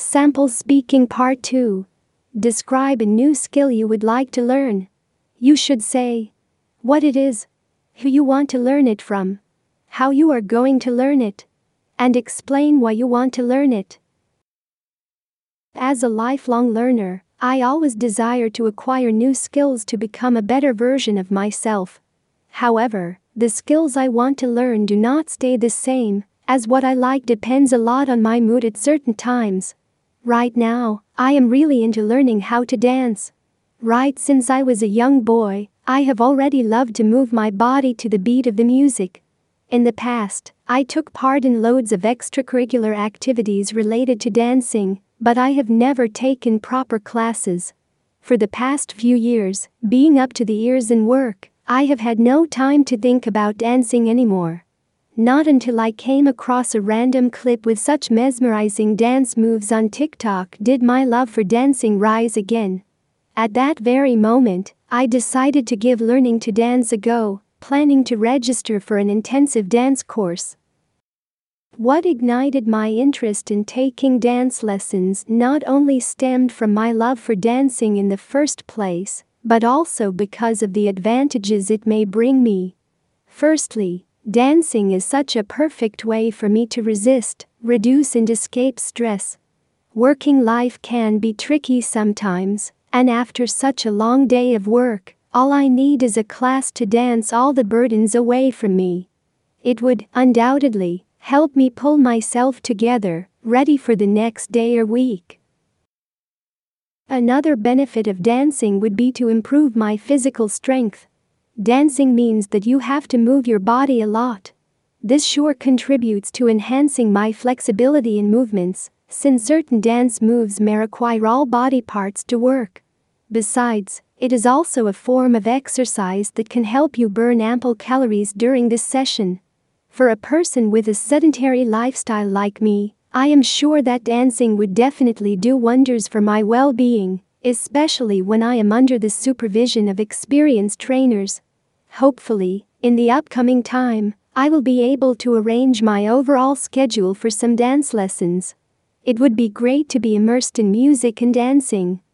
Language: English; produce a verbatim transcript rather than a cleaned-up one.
Sample Speaking Part two. Describe a new skill you would like to learn. You should say what it is, who you want to learn it from, how you are going to learn it, and explain why you want to learn it. As a lifelong learner, I always desire to acquire new skills to become a better version of myself. However, the skills I want to learn do not stay the same, as what I like depends a lot on my mood at certain times. Right now, I am really into learning how to dance. Right since I was a young boy, I have already loved to move my body to the beat of the music. In the past, I took part in loads of extracurricular activities related to dancing, but I have never taken proper classes. For the past few years, being up to the ears in work, I have had no time to think about dancing anymore. Not until I came across a random clip with such mesmerizing dance moves on TikTok did my love for dancing rise again. At that very moment, I decided to give learning to dance a go, planning to register for an intensive dance course. What ignited my interest in taking dance lessons not only stemmed from my love for dancing in the first place, but also because of the advantages it may bring me. Firstly, dancing is such a perfect way for me to resist, reduce and escape stress. Working life can be tricky sometimes, and after such a long day of work, all I need is a class to dance all the burdens away from me. It would, undoubtedly, help me pull myself together, ready for the next day or week. Another benefit of dancing would be to improve my physical strength. Dancing means that you have to move your body a lot. This sure contributes to enhancing my flexibility in movements, since certain dance moves may require all body parts to work. Besides, it is also a form of exercise that can help you burn ample calories during this session. For a person with a sedentary lifestyle like me, I am sure that dancing would definitely do wonders for my well-being, especially when I am under the supervision of experienced trainers. Hopefully, in the upcoming time, I will be able to arrange my overall schedule for some dance lessons. It would be great to be immersed in music and dancing,